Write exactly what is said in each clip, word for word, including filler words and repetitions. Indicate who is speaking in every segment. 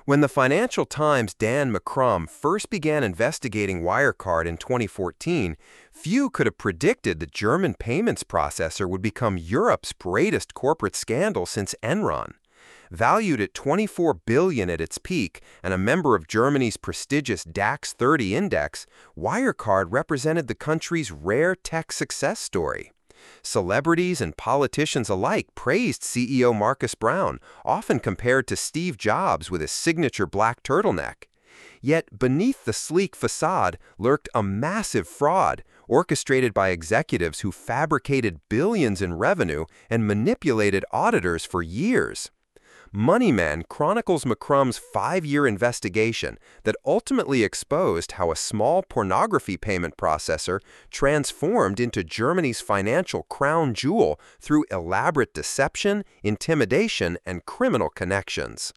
Speaker 1: When the Financial Times' Dan McCrum first began investigating Wirecard in twenty fourteen, few could have predicted the German payments processor would become Europe's greatest corporate scandal since Enron. Valued at twenty-four billion dollars at its peak and a member of Germany's prestigious DAX thirty index, Wirecard represented the country's rare tech success story. Celebrities and politicians alike praised C E O Marcus Brown, often compared to Steve Jobs with his signature black turtleneck. Yet beneath the sleek facade lurked a massive fraud, orchestrated by executives who fabricated billions in revenue and manipulated auditors for years. Moneyman chronicles McCrum's five-year investigation that ultimately exposed how a small pornography payment processor transformed into Germany's financial crown jewel through elaborate deception, intimidation, and criminal connections.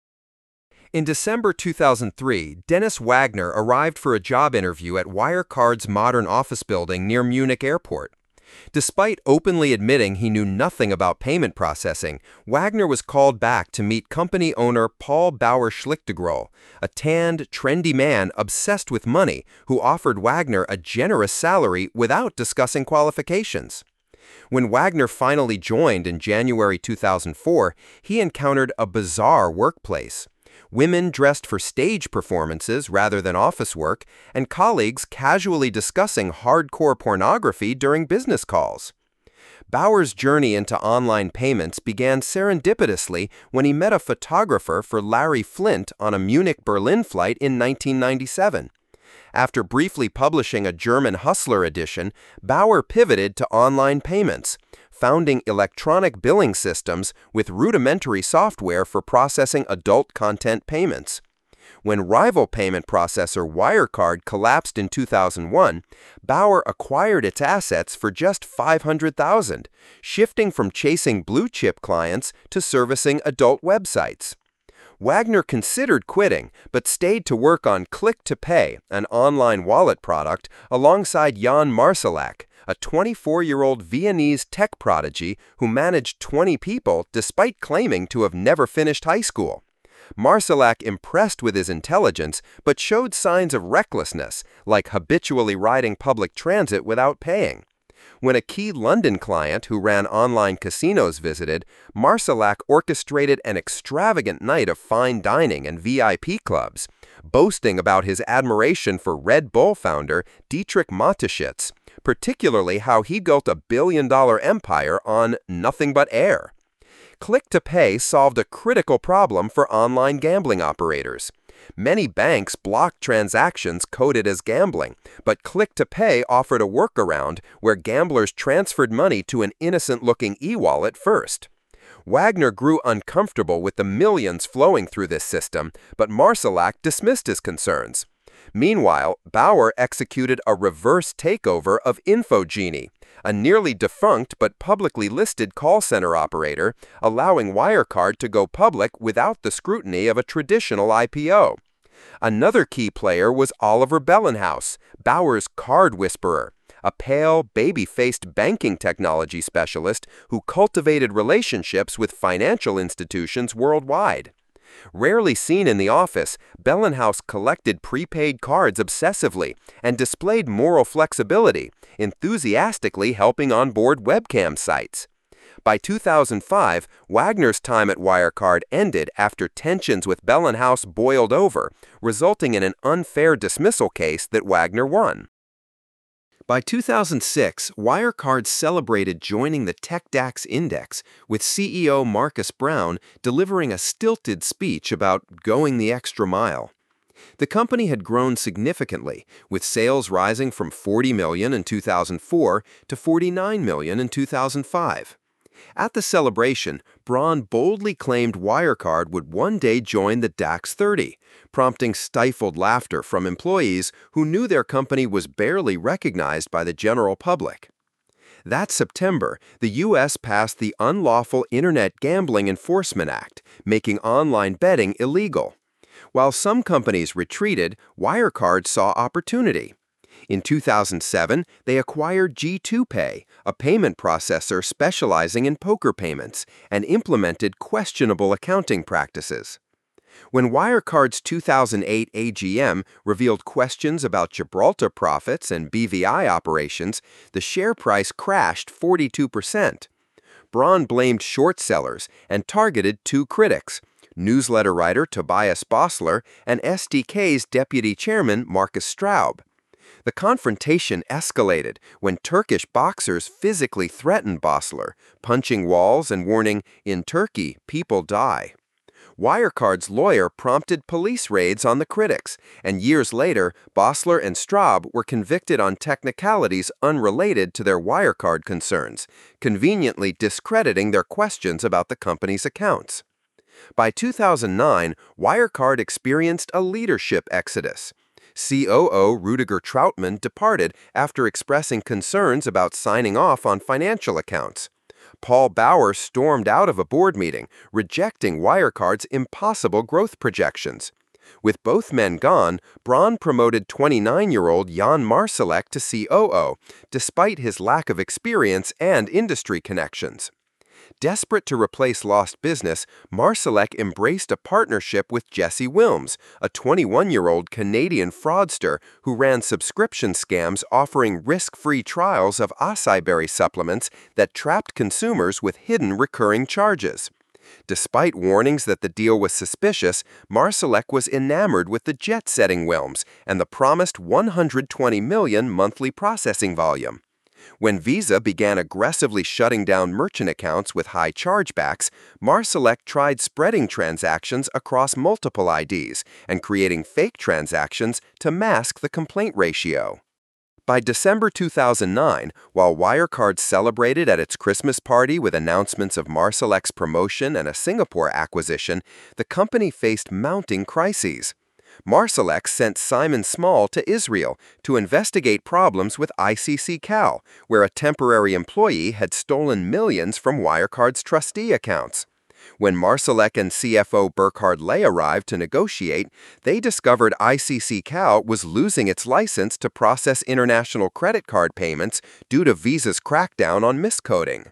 Speaker 1: In December two thousand three, Dennis Wagner arrived for a job interview at Wirecard's modern office building near Munich Airport. Despite openly admitting he knew nothing about payment processing, Wagner was called back to meet company owner Paul Bauer-Schlichtergroll, a tanned, trendy man obsessed with money who offered Wagner a generous salary without discussing qualifications. When Wagner finally joined in January two thousand four, he encountered a bizarre workplace. Women dressed for stage performances rather than office work, and colleagues casually discussing hardcore pornography during business calls. Bauer's journey into online payments began serendipitously when he met a photographer for Larry Flynt on a Munich-Berlin flight in nineteen ninety-seven. After briefly publishing a German Hustler edition, Bauer pivoted to online payments, founding electronic billing systems with rudimentary software for processing adult content payments. When rival payment processor Wirecard collapsed in two thousand one, Bauer acquired its assets for just five hundred thousand dollars, shifting from chasing blue-chip clients to servicing adult websites. Wagner considered quitting, but stayed to work on Click to Pay, an online wallet product, alongside Jan Marsalek, a twenty-four-year-old Viennese tech prodigy who managed twenty people despite claiming to have never finished high school. Marsalek impressed with his intelligence, but showed signs of recklessness, like habitually riding public transit without paying. When a key London client who ran online casinos visited, Marsalek orchestrated an extravagant night of fine dining and V I P clubs, boasting about his admiration for Red Bull founder Dietrich Mateschitz, particularly how he built a billion-dollar empire on nothing but air. Click to Pay solved a critical problem for online gambling operators. Many banks blocked transactions coded as gambling, but Click to Pay offered a workaround where gamblers transferred money to an innocent-looking e-wallet first. Wagner grew uncomfortable with the millions flowing through this system, but Marsalek dismissed his concerns. Meanwhile, Bauer executed a reverse takeover of Infogenie, a nearly defunct but publicly listed call center operator, allowing Wirecard to go public without the scrutiny of a traditional I P O. Another key player was Oliver Bellenhaus, Bauer's card whisperer, a pale, baby-faced banking technology specialist who cultivated relationships with financial institutions worldwide. Rarely seen in the office, Bellenhaus collected prepaid cards obsessively and displayed moral flexibility, enthusiastically helping onboard webcam sites. By two thousand five, Wagner's time at Wirecard ended after tensions with Bellenhaus boiled over, resulting in an unfair dismissal case that Wagner won. By two thousand six, Wirecard celebrated joining the TechDAX index, with C E O Marcus Brown delivering a stilted speech about going the extra mile. The company had grown significantly, with sales rising from forty million dollars in two thousand four to forty-nine million dollars in two thousand five. At the celebration, Braun boldly claimed Wirecard would one day join the DAX thirty, prompting stifled laughter from employees who knew their company was barely recognized by the general public. That September, the U S passed the Unlawful Internet Gambling Enforcement Act, making online betting illegal. While some companies retreated, Wirecard saw opportunity. In two thousand seven, they acquired G two Pay, a payment processor specializing in poker payments, and implemented questionable accounting practices. When Wirecard's two thousand eight A G M revealed questions about Gibraltar profits and B V I operations, the share price crashed forty-two percent. Braun blamed short sellers and targeted two critics, newsletter writer Tobias Bossler and S D K's deputy chairman Markus Straub. The confrontation escalated when Turkish boxers physically threatened Bossler, punching walls and warning, "In Turkey, people die." Wirecard's lawyer prompted police raids on the critics, and years later, Bossler and Straub were convicted on technicalities unrelated to their Wirecard concerns, conveniently discrediting their questions about the company's accounts. By two thousand nine, Wirecard experienced a leadership exodus. C O O Rudiger Trautmann departed after expressing concerns about signing off on financial accounts. Paul Bauer stormed out of a board meeting, rejecting Wirecard's impossible growth projections. With both men gone, Braun promoted twenty-nine-year-old Jan Marsalek to C O O, despite his lack of experience and industry connections. Desperate to replace lost business, Marsalek embraced a partnership with Jesse Wilms, a twenty-one-year-old Canadian fraudster who ran subscription scams offering risk-free trials of acai berry supplements that trapped consumers with hidden recurring charges. Despite warnings that the deal was suspicious, Marsalek was enamored with the jet-setting Wilms and the promised one hundred twenty million monthly processing volume. When Visa began aggressively shutting down merchant accounts with high chargebacks, Marsalek tried spreading transactions across multiple I Ds and creating fake transactions to mask the complaint ratio. By December two thousand nine, while Wirecard celebrated at its Christmas party with announcements of Marsalek's promotion and a Singapore acquisition, the company faced mounting crises. Marsalek sent Simon Small to Israel to investigate problems with I C C Cal, where a temporary employee had stolen millions from Wirecard's trustee accounts. When Marsalek and C F O Burkhard Ley arrived to negotiate, they discovered I C C Cal was losing its license to process international credit card payments due to Visa's crackdown on miscoding.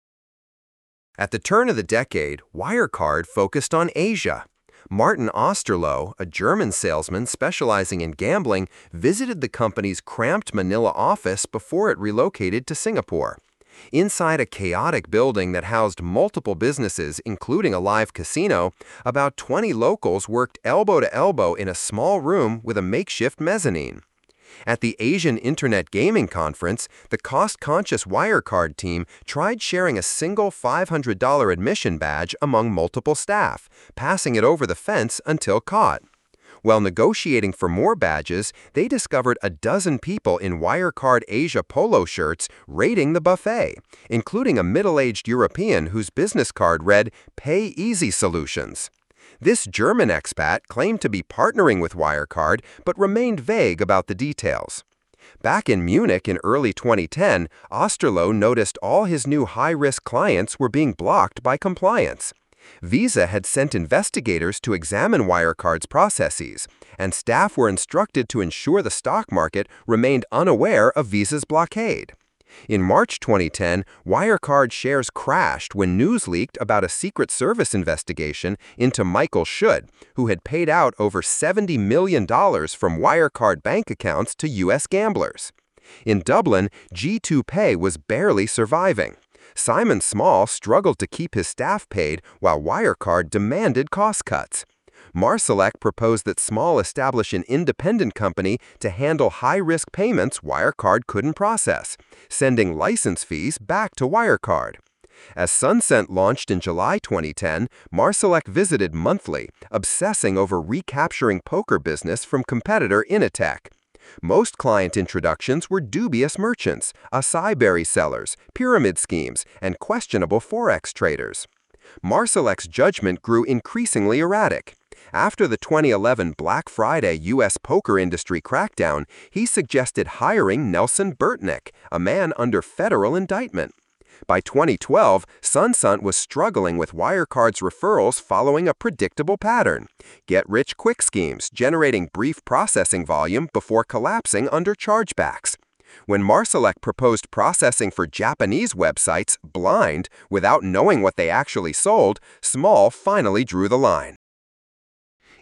Speaker 1: At the turn of the decade, Wirecard focused on Asia. Martin Osterloh, a German salesman specializing in gambling, visited the company's cramped Manila office before it relocated to Singapore. Inside a chaotic building that housed multiple businesses, including a live casino, about twenty locals worked elbow to elbow in a small room with a makeshift mezzanine. At the Asian Internet Gaming Conference, the cost-conscious Wirecard team tried sharing a single five hundred dollar admission badge among multiple staff, passing it over the fence until caught. While negotiating for more badges, they discovered a dozen people in Wirecard Asia polo shirts raiding the buffet, including a middle-aged European whose business card read, "Pay Easy Solutions." This German expat claimed to be partnering with Wirecard, but remained vague about the details. Back in Munich in early twenty ten, Osterloh noticed all his new high-risk clients were being blocked by compliance. Visa had sent investigators to examine Wirecard's processes, and staff were instructed to ensure the stock market remained unaware of Visa's blockade. In March twenty ten, Wirecard shares crashed when news leaked about a Secret Service investigation into Michael Schud, who had paid out over seventy million dollars from Wirecard bank accounts to U S gamblers. In Dublin, G two Pay was barely surviving. Simon Small struggled to keep his staff paid while Wirecard demanded cost cuts. Marsalek proposed that Small establish an independent company to handle high-risk payments Wirecard couldn't process, sending license fees back to Wirecard. As Suncent launched in July twenty ten, Marsalek visited monthly, obsessing over recapturing poker business from competitor Initech. Most client introductions were dubious merchants, acai berry sellers, pyramid schemes, and questionable forex traders. Marsalek's judgment grew increasingly erratic. After the twenty eleven Black Friday U S poker industry crackdown, he suggested hiring Nelson Burtnick, a man under federal indictment. By twenty twelve, Suncent was struggling with Wirecard's referrals following a predictable pattern: get-rich-quick schemes generating brief processing volume before collapsing under chargebacks. When Marsalek proposed processing for Japanese websites blind, without knowing what they actually sold, Small finally drew the line.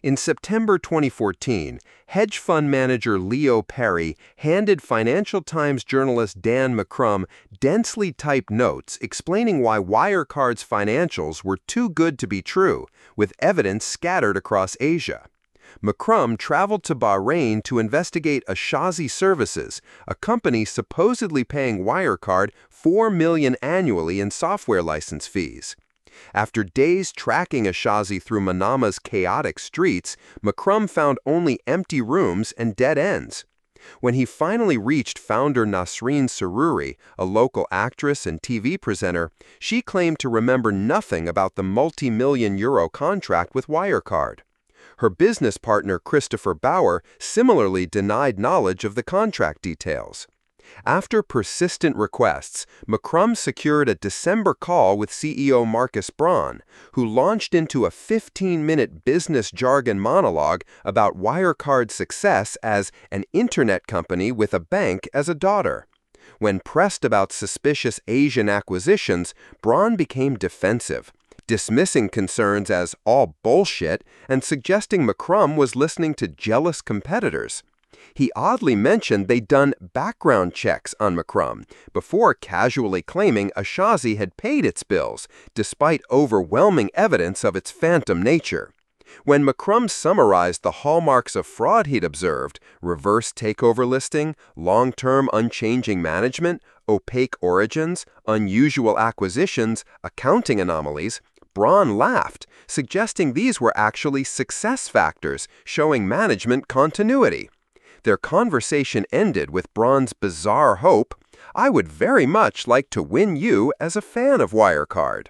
Speaker 1: In September twenty fourteen, hedge fund manager Leo Perry handed Financial Times journalist Dan McCrum densely typed notes explaining why Wirecard's financials were too good to be true, with evidence scattered across Asia. McCrum traveled to Bahrain to investigate Ashazi Services, a company supposedly paying Wirecard four million dollars annually in software license fees. After days tracking Ashazi through Manama's chaotic streets, McCrum found only empty rooms and dead ends. When he finally reached founder Nasreen Saruri, a local actress and T V presenter, she claimed to remember nothing about the multi-million euro contract with Wirecard. Her business partner Christopher Bauer similarly denied knowledge of the contract details. After persistent requests, McCrum secured a December call with C E O Markus Braun, who launched into a fifteen-minute business jargon monologue about Wirecard's success as an internet company with a bank as a daughter. When pressed about suspicious Asian acquisitions, Braun became defensive, dismissing concerns as all bullshit and suggesting McCrum was listening to jealous competitors. He oddly mentioned they'd done background checks on McCrum before casually claiming Ashazi had paid its bills, despite overwhelming evidence of its phantom nature. When McCrum summarized the hallmarks of fraud he'd observed, reverse takeover listing, long-term unchanging management, opaque origins, unusual acquisitions, accounting anomalies, Braun laughed, suggesting these were actually success factors showing management continuity. Their conversation ended with Braun's bizarre hope, "I would very much like to win you as a fan of Wirecard."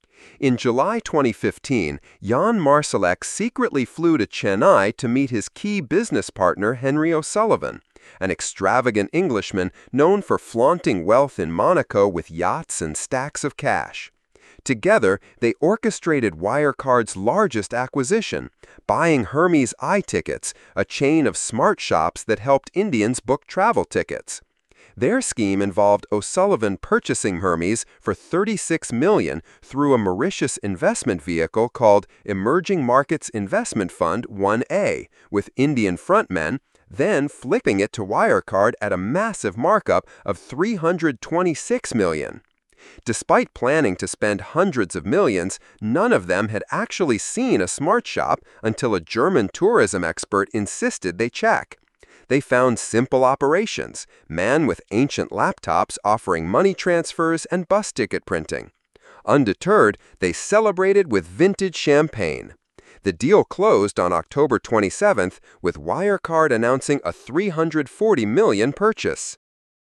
Speaker 1: In July twenty fifteen, Jan Marsalek secretly flew to Chennai to meet his key business partner Henry O'Sullivan, an extravagant Englishman known for flaunting wealth in Monaco with yachts and stacks of cash. Together, they orchestrated Wirecard's largest acquisition, buying Hermes iTickets, a chain of smart shops that helped Indians book travel tickets. Their scheme involved O'Sullivan purchasing Hermes for thirty-six million dollars through a Mauritius investment vehicle called Emerging Markets Investment Fund one A, with Indian frontmen, then flipping it to Wirecard at a massive markup of three hundred twenty-six million dollars. Despite planning to spend hundreds of millions, none of them had actually seen a smart shop until a German tourism expert insisted they check. They found simple operations, man with ancient laptops offering money transfers and bus ticket printing. Undeterred, they celebrated with vintage champagne. The deal closed on October twenty-seventh, with Wirecard announcing a three hundred forty million dollars purchase.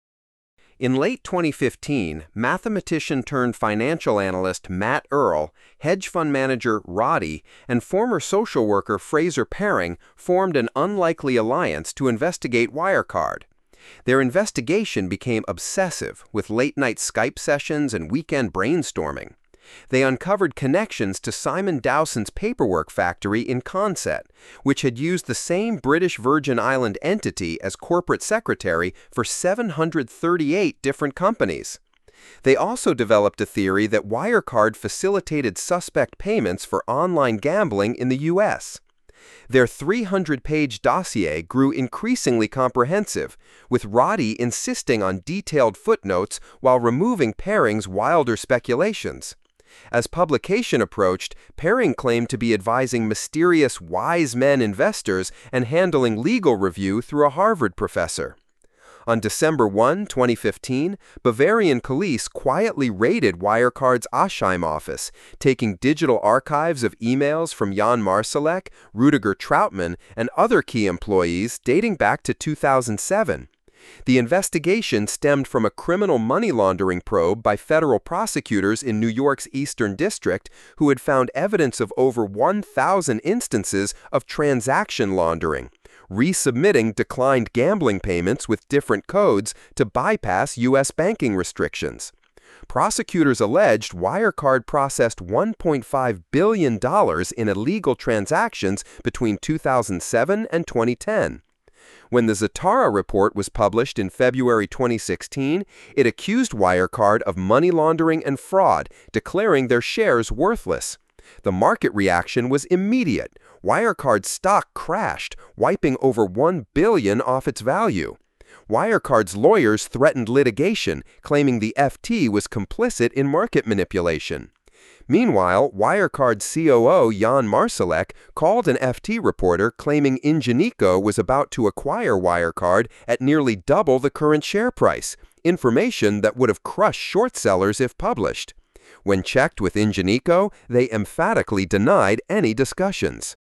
Speaker 1: In late twenty fifteen, mathematician-turned-financial analyst Matt Earl, hedge fund manager Roddy, and former social worker Fraser Paring formed an unlikely alliance to investigate Wirecard. Their investigation became obsessive, with late-night Skype sessions and weekend brainstorming. They uncovered connections to Simon Dowson's paperwork factory in Consett, which had used the same British Virgin Island entity as corporate secretary for seven hundred thirty-eight different companies. They also developed a theory that Wirecard facilitated suspect payments for online gambling in the U S Their three hundred page dossier grew increasingly comprehensive, with Roddy insisting on detailed footnotes while removing Paring's wilder speculations. As publication approached, Paring claimed to be advising mysterious wise men investors and handling legal review through a Harvard professor. On December first, twenty fifteen, Bavarian police quietly raided Wirecard's Asheim office, taking digital archives of emails from Jan Marsalek, Rudiger Trautmann, and other key employees dating back to two thousand seven. The investigation stemmed from a criminal money laundering probe by federal prosecutors in New York's Eastern District who had found evidence of over one thousand instances of transaction laundering, resubmitting declined gambling payments with different codes to bypass U S banking restrictions. Prosecutors alleged Wirecard processed one point five billion dollars in illegal transactions between two thousand seven and twenty ten. When the Zatara report was published in February twenty sixteen, it accused Wirecard of money laundering and fraud, declaring their shares worthless. The market reaction was immediate. Wirecard's stock crashed, wiping over one billion dollars off its value. Wirecard's lawyers threatened litigation, claiming the F T was complicit in market manipulation. Meanwhile, Wirecard's C O O Jan Marsalek called an F T reporter claiming Ingenico was about to acquire Wirecard at nearly double the current share price, information that would have crushed short sellers if published. When checked with Ingenico, they emphatically denied any discussions.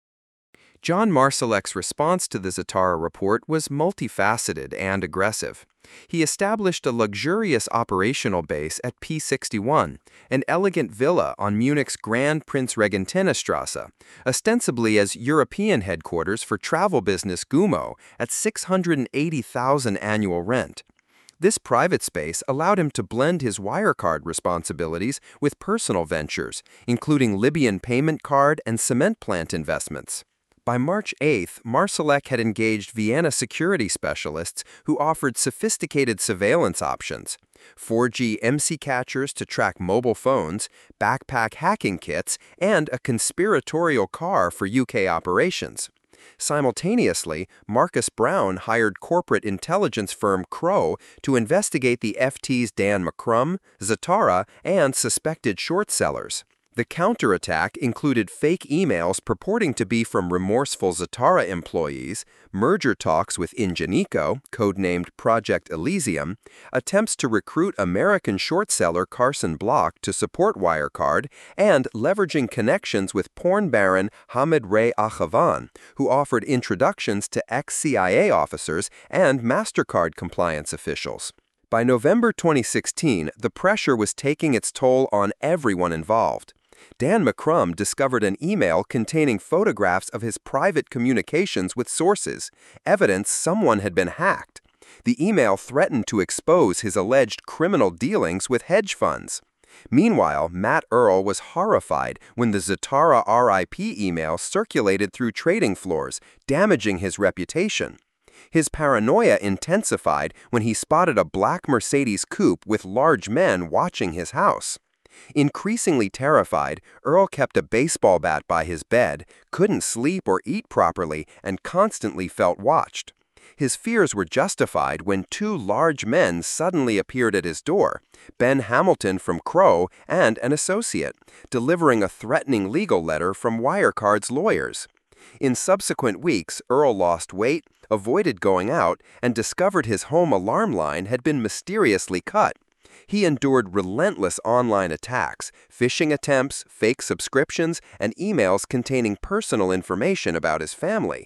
Speaker 1: Jan Marsalek's response to the Zatara report was multifaceted and aggressive. He established a luxurious operational base at P sixty-one, an elegant villa on Munich's Grand Prinzregentennestrasse, ostensibly as European headquarters for travel business Gumo at six hundred eighty thousand dollars annual rent. This private space allowed him to blend his Wirecard responsibilities with personal ventures, including Libyan payment card and cement plant investments. By March eighth, Marsalek had engaged Vienna security specialists who offered sophisticated surveillance options: four G M C catchers to track mobile phones, backpack hacking kits, and a conspiratorial car for U K operations. Simultaneously, Marcus Brown hired corporate intelligence firm Crow to investigate the F T's Dan McCrum, Zatara, and suspected short sellers. The counterattack included fake emails purporting to be from remorseful Zatara employees, merger talks with Ingenico, codenamed Project Elysium, attempts to recruit American short seller Carson Block to support Wirecard, and leveraging connections with porn baron Hamed Ray Achavan, who offered introductions to ex-C I A officers and MasterCard compliance officials. By November twenty sixteen, the pressure was taking its toll on everyone involved. Dan McCrum discovered an email containing photographs of his private communications with sources, evidence someone had been hacked. The email threatened to expose his alleged criminal dealings with hedge funds. Meanwhile, Matt Earl was horrified when the Zatara R I P email circulated through trading floors, damaging his reputation. His paranoia intensified when he spotted a black Mercedes coupe with large men watching his house. Increasingly terrified, Earl kept a baseball bat by his bed, couldn't sleep or eat properly, and constantly felt watched. His fears were justified when two large men suddenly appeared at his door, Ben Hamilton from Crow and an associate, delivering a threatening legal letter from Wirecard's lawyers. In subsequent weeks, Earl lost weight, avoided going out, and discovered his home alarm line had been mysteriously cut. He endured relentless online attacks, phishing attempts, fake subscriptions, and emails containing personal information about his family.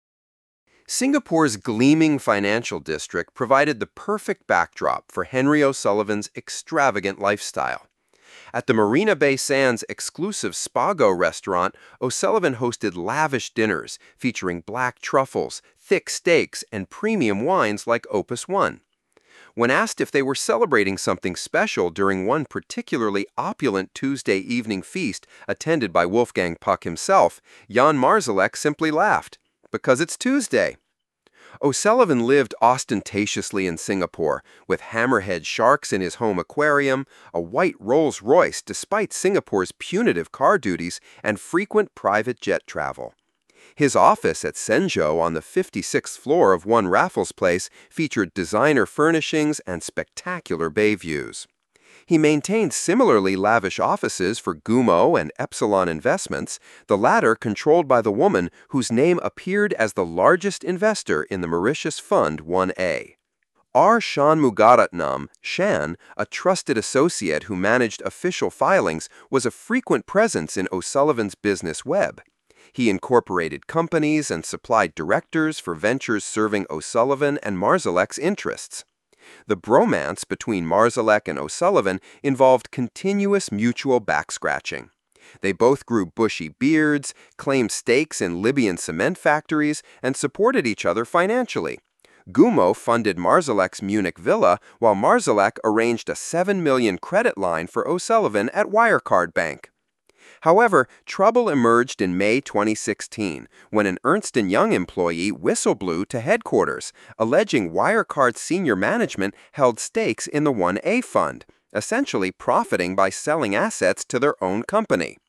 Speaker 1: Singapore's gleaming financial district provided the perfect backdrop for Henry O'Sullivan's extravagant lifestyle. At the Marina Bay Sands exclusive Spago restaurant, O'Sullivan hosted lavish dinners featuring black truffles, thick steaks, and premium wines like Opus One. When asked if they were celebrating something special during one particularly opulent Tuesday evening feast attended by Wolfgang Puck himself, Jan Marsalek simply laughed, "Because it's Tuesday." O'Sullivan lived ostentatiously in Singapore, with hammerhead sharks in his home aquarium, a white Rolls-Royce despite Singapore's punitive car duties, and frequent private jet travel. His office at Shenzhou on the fifty-sixth floor of One Raffles Place featured designer furnishings and spectacular bay views. He maintained similarly lavish offices for Gumo and Epsilon Investments, the latter controlled by the woman whose name appeared as the largest investor in the Mauritius Fund one A. R. Shanmugaratnam, Shan, a trusted associate who managed official filings, was a frequent presence in O'Sullivan's business web. He incorporated companies and supplied directors for ventures serving O'Sullivan and Marsalek's interests. The bromance between Marsalek and O'Sullivan involved continuous mutual backscratching. They both grew bushy beards, claimed stakes in Libyan cement factories, and supported each other financially. Gumo funded Marsalek's Munich villa, while Marsalek arranged a seven million dollars credit line for O'Sullivan at Wirecard Bank. However, trouble emerged in May twenty sixteen when an Ernst and Young employee whistleblew to headquarters, alleging Wirecard senior management held stakes in the one A fund, essentially profiting by selling assets to their own company.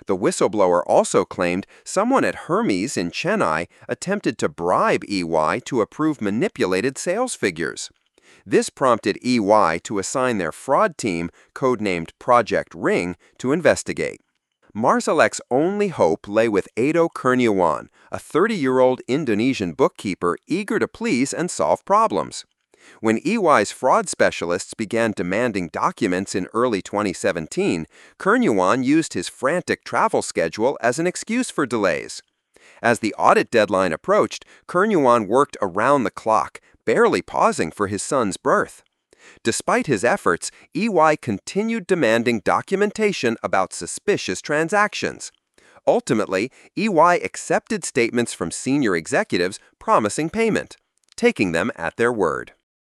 Speaker 1: The whistleblower also claimed someone at Hermes in Chennai attempted to bribe E Y to approve manipulated sales figures. This prompted E Y to assign their fraud team, codenamed Project Ring, to investigate. Marsalek's only hope lay with Edo Kurniawan, a thirty-year-old Indonesian bookkeeper eager to please and solve problems. When E Y's fraud specialists began demanding documents in early twenty seventeen, Kurniawan used his frantic travel schedule as an excuse for delays. As the audit deadline approached, Kurniawan worked around the clock, barely pausing for his son's birth. Despite his efforts, E Y continued demanding documentation about suspicious transactions. Ultimately, E Y accepted statements from senior executives promising payment, taking them at their word.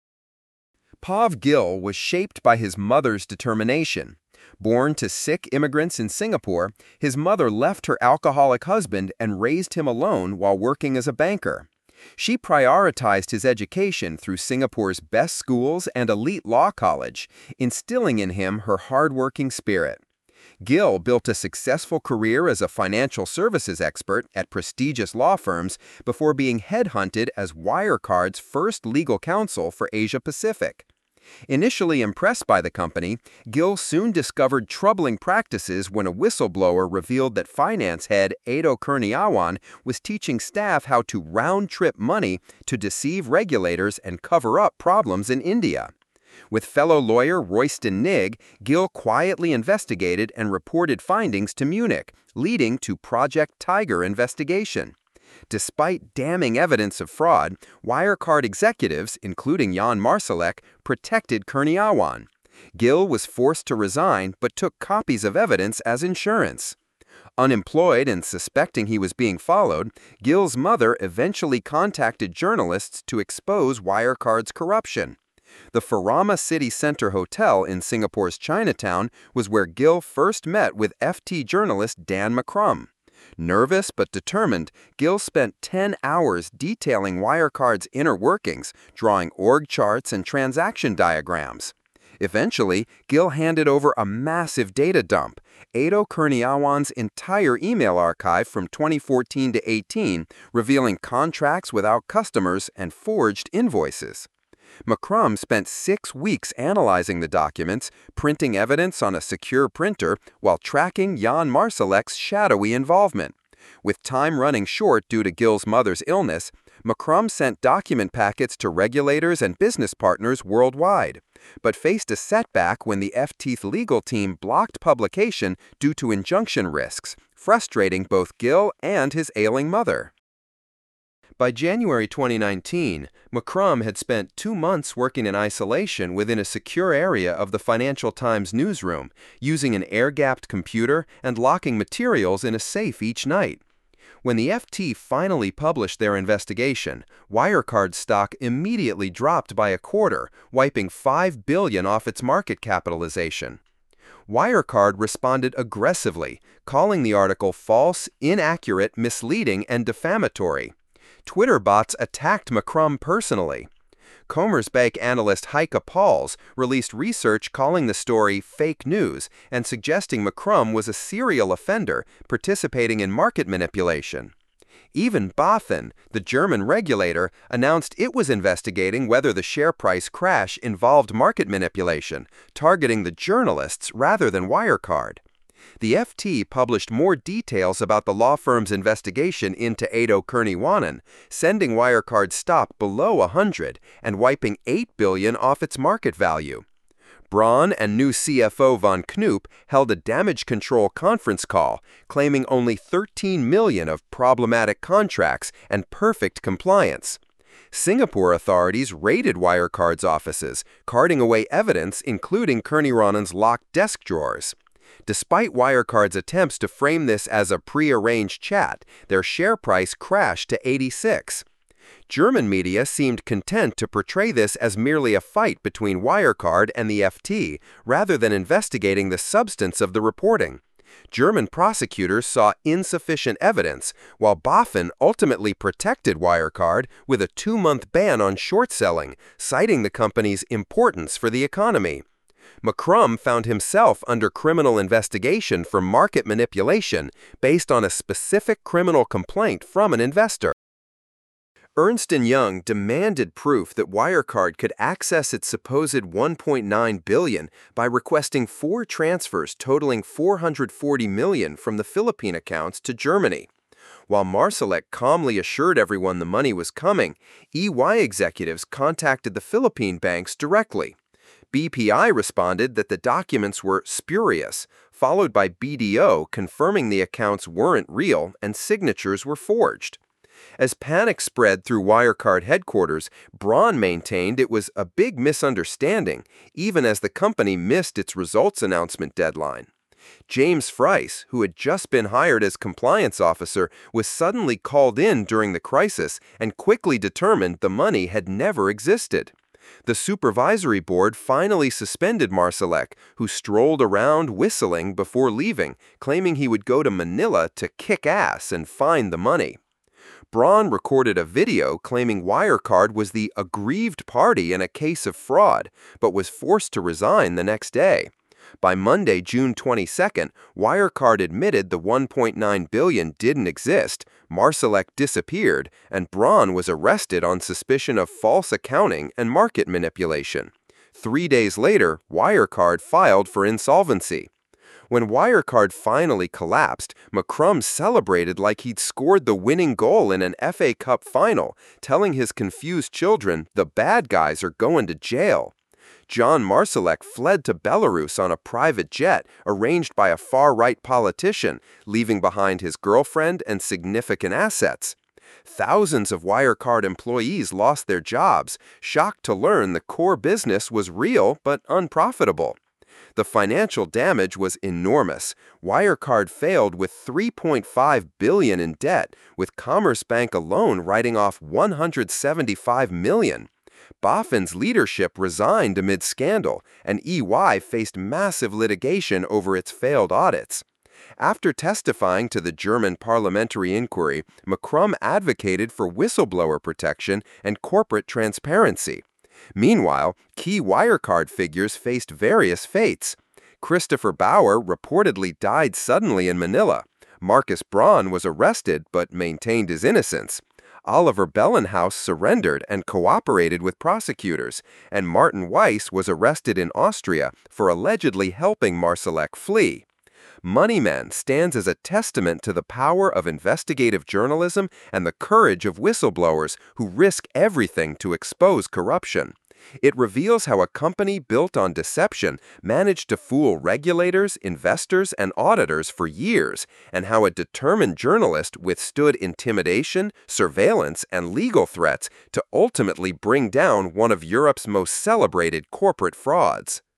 Speaker 1: Pav Gill was shaped by his mother's determination. Born to Sikh immigrants in Singapore, his mother left her alcoholic husband and raised him alone while working as a banker. She prioritized his education through Singapore's best schools and elite law college, instilling in him her hardworking spirit. Gill built a successful career as a financial services expert at prestigious law firms before being headhunted as Wirecard's first legal counsel for Asia Pacific. Initially impressed by the company, Gill soon discovered troubling practices when a whistleblower revealed that finance head Edo Kurniawan was teaching staff how to round-trip money to deceive regulators and cover up problems in India. With fellow lawyer Royston Nigg, Gill quietly investigated and reported findings to Munich, leading to Project Tiger investigation. Despite damning evidence of fraud, Wirecard executives, including Jan Marsalek, protected Kurniawan. Gill was forced to resign but took copies of evidence as insurance. Unemployed and suspecting he was being followed, Gill's mother eventually contacted journalists to expose Wirecard's corruption. The Furama City Centre Hotel in Singapore's Chinatown was where Gill first met with F T journalist Dan McCrum. Nervous but determined, Gill spent ten hours detailing Wirecard's inner workings, drawing org charts and transaction diagrams. Eventually, Gill handed over a massive data dump, Edo Kurniawan's entire email archive from twenty fourteen to eighteen, revealing contracts without customers and forged invoices. McCrum spent six weeks analyzing the documents, printing evidence on a secure printer, while tracking Jan Marsalek's shadowy involvement. With time running short due to Gill's mother's illness, McCrum sent document packets to regulators and business partners worldwide, but faced a setback when the F T's legal team blocked publication due to injunction risks, frustrating both Gill and his ailing mother. By January twenty nineteen, McCrum had spent two months working in isolation within a secure area of the Financial Times newsroom, using an air-gapped computer and locking materials in a safe each night. When the F T finally published their investigation, Wirecard stock immediately dropped by a quarter, wiping five billion dollars off its market capitalization. Wirecard responded aggressively, calling the article false, inaccurate, misleading, and defamatory. Twitter bots attacked McCrum personally. Commerzbank analyst Heike Pauls released research calling the story fake news and suggesting McCrum was a serial offender participating in market manipulation. Even BaFin, the German regulator, announced it was investigating whether the share price crash involved market manipulation, targeting the journalists rather than Wirecard. The F T published more details about the law firm's investigation into Edo Kurniawan, sending Wirecard's stock below one hundred and wiping eight billion dollars off its market value. Braun and new C F O Von Knoop held a damage control conference call, claiming only thirteen million dollars of problematic contracts and perfect compliance. Singapore authorities raided Wirecard's offices, carting away evidence including Kurniawan's locked desk drawers. Despite Wirecard's attempts to frame this as a pre-arranged chat, their share price crashed to eighty-six. German media seemed content to portray this as merely a fight between Wirecard and the F T, rather than investigating the substance of the reporting. German prosecutors saw insufficient evidence, while BaFin ultimately protected Wirecard with a two-month ban on short selling, citing the company's importance for the economy. McCrum found himself under criminal investigation for market manipulation based on a specific criminal complaint from an investor. Ernst and Young demanded proof that Wirecard could access its supposed one point nine billion dollars by requesting four transfers totaling four hundred forty million dollars from the Philippine accounts to Germany. While Marsalek calmly assured everyone the money was coming, E Y executives contacted the Philippine banks directly. B P I responded that the documents were spurious, followed by B D O confirming the accounts weren't real and signatures were forged. As panic spread through Wirecard headquarters, Braun maintained it was a big misunderstanding, even as the company missed its results announcement deadline. James Friess, who had just been hired as compliance officer, was suddenly called in during the crisis and quickly determined the money had never existed. The supervisory board finally suspended Marsalek, who strolled around whistling before leaving, claiming he would go to Manila to kick ass and find the money. Braun recorded a video claiming Wirecard was the aggrieved party in a case of fraud, but was forced to resign the next day. By Monday, June twenty-second, Wirecard admitted the one point nine billion dollars didn't exist, Marsalek disappeared, and Braun was arrested on suspicion of false accounting and market manipulation. Three days later, Wirecard filed for insolvency. When Wirecard finally collapsed, McCrum celebrated like he'd scored the winning goal in an F A Cup final, telling his confused children, "The bad guys are going to jail." John Marsalek fled to Belarus on a private jet arranged by a far-right politician, leaving behind his girlfriend and significant assets. Thousands of Wirecard employees lost their jobs, shocked to learn the core business was real but unprofitable. The financial damage was enormous. Wirecard failed with three point five billion dollars in debt, with Commerzbank alone writing off one hundred seventy-five million dollars. Boffin's leadership resigned amid scandal, and E Y faced massive litigation over its failed audits. After testifying to the German parliamentary inquiry, McCrum advocated for whistleblower protection and corporate transparency. Meanwhile, key Wirecard figures faced various fates. Christopher Bauer reportedly died suddenly in Manila. Marcus Braun was arrested but maintained his innocence. Oliver Bellenhaus surrendered and cooperated with prosecutors, and Martin Weiss was arrested in Austria for allegedly helping Marsalek flee. Moneyman stands as a testament to the power of investigative journalism and the courage of whistleblowers who risk everything to expose corruption. It reveals how a company built on deception managed to fool regulators, investors, and auditors for years, and how a determined journalist withstood intimidation, surveillance, and legal threats to ultimately bring down one of Europe's most celebrated corporate frauds.